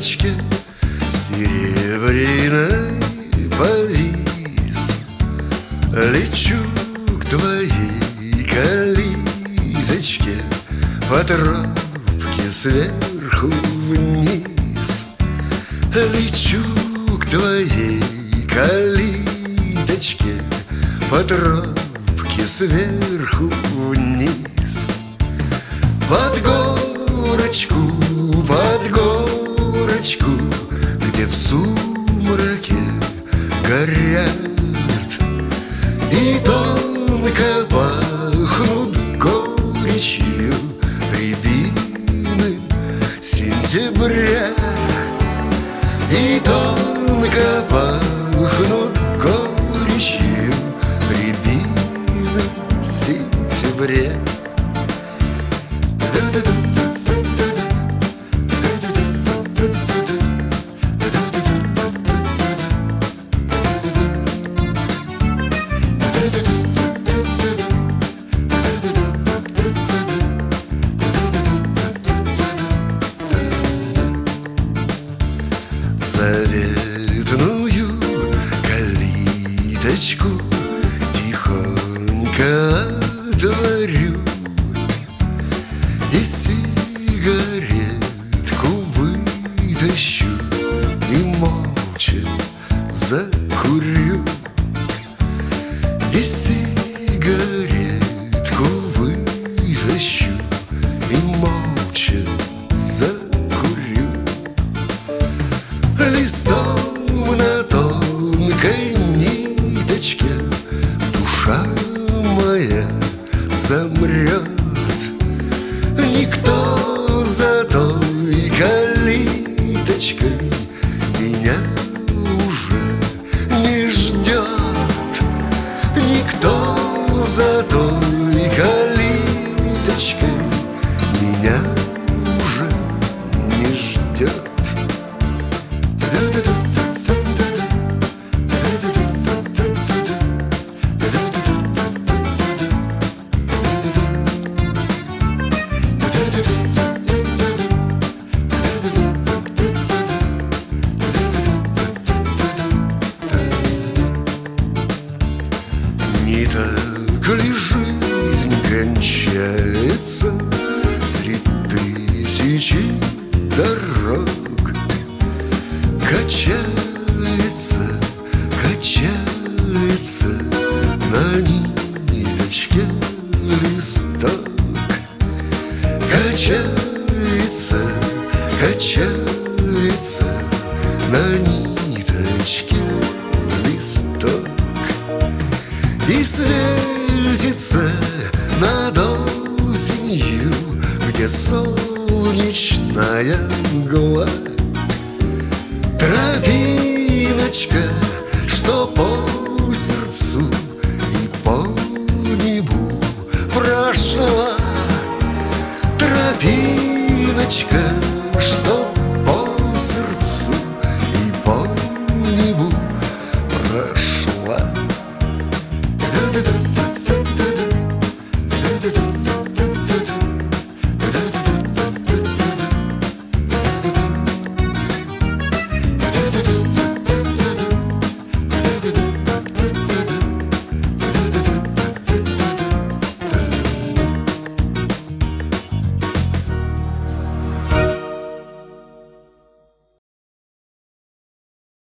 веточке серебряной повис. Лечу к твоей калиточке по тропке сверху вниз. Лечу к твоей калиточке по тропке сверху вниз. Под горочку, где в сумраке горят и тонко пахнут горечью рябины сентября. И тонко пахнут горечью рябины сентября. Заветную калиточку тихонько отворю и сигаретку вытащу и молча закурю. И сигаретку вытащу и молча закурю. Листом на тонкой ниточке душа моя замрет. Никто за той калиточкой меня уже не ждет. Никто за той калиточкой меня уже не ждет. Не так ли жизнь кончается средь тысячи дорог? Качается, качается на ниточке листок. Качается, качается на ниточке листок. И светится над осенью, где солнечная мгла. Тропиночка, что по сердцу и по небу прошла. Тропиночка, что